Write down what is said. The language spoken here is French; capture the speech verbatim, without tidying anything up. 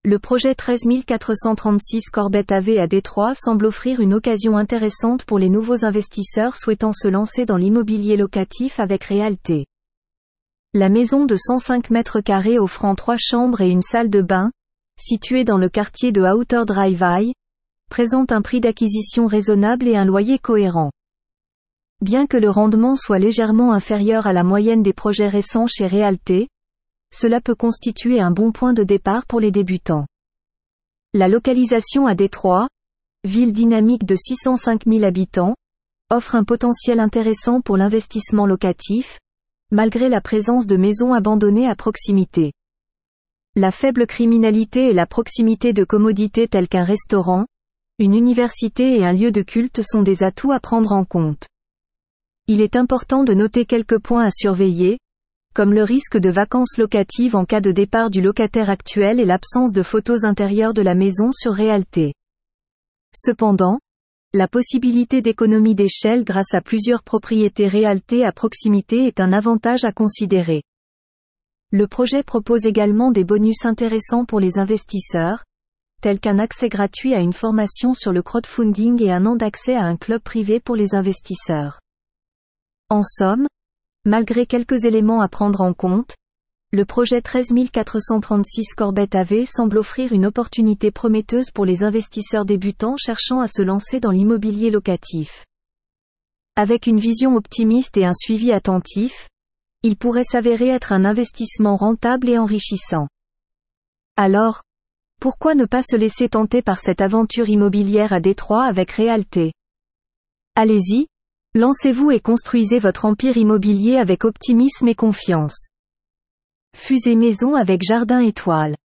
Le projet treize mille quatre cent trente-six Corbett Ave à Détroit semble offrir une occasion intéressante pour les nouveaux investisseurs souhaitant se lancer dans l'immobilier locatif avec Realté. La maison de cent cinq mètres carrés offrant trois chambres et une salle de bain, située dans le quartier de Outer Drive-By, présente un prix d'acquisition raisonnable et un loyer cohérent. Bien que le rendement soit légèrement inférieur à la moyenne des projets récents chez Realté, cela peut constituer un bon point de départ pour les débutants. La localisation à Détroit, ville dynamique de six cent cinq mille habitants, offre un potentiel intéressant pour l'investissement locatif, malgré la présence de maisons abandonnées à proximité. La faible criminalité et la proximité de commodités telles qu'un restaurant, une université et un lieu de culte sont des atouts à prendre en compte. Il est important de noter quelques points à surveiller, comme le risque de vacances locatives en cas de départ du locataire actuel et l'absence de photos intérieures de la maison sur Realté. Cependant, la possibilité d'économie d'échelle grâce à plusieurs propriétés Realté à proximité est un avantage à considérer. Le projet propose également des bonus intéressants pour les investisseurs, tels qu'un accès gratuit à une formation sur le crowdfunding et un an d'accès à un club privé pour les investisseurs. En somme, malgré quelques éléments à prendre en compte, le projet treize mille quatre cent trente-six Corbett Ave semble offrir une opportunité prometteuse pour les investisseurs débutants cherchant à se lancer dans l'immobilier locatif. Avec une vision optimiste et un suivi attentif, il pourrait s'avérer être un investissement rentable et enrichissant. Alors, pourquoi ne pas se laisser tenter par cette aventure immobilière à Détroit avec Realté? Allez-y, lancez-vous et construisez votre empire immobilier avec optimisme et confiance. Fusée maison avec jardin étoile.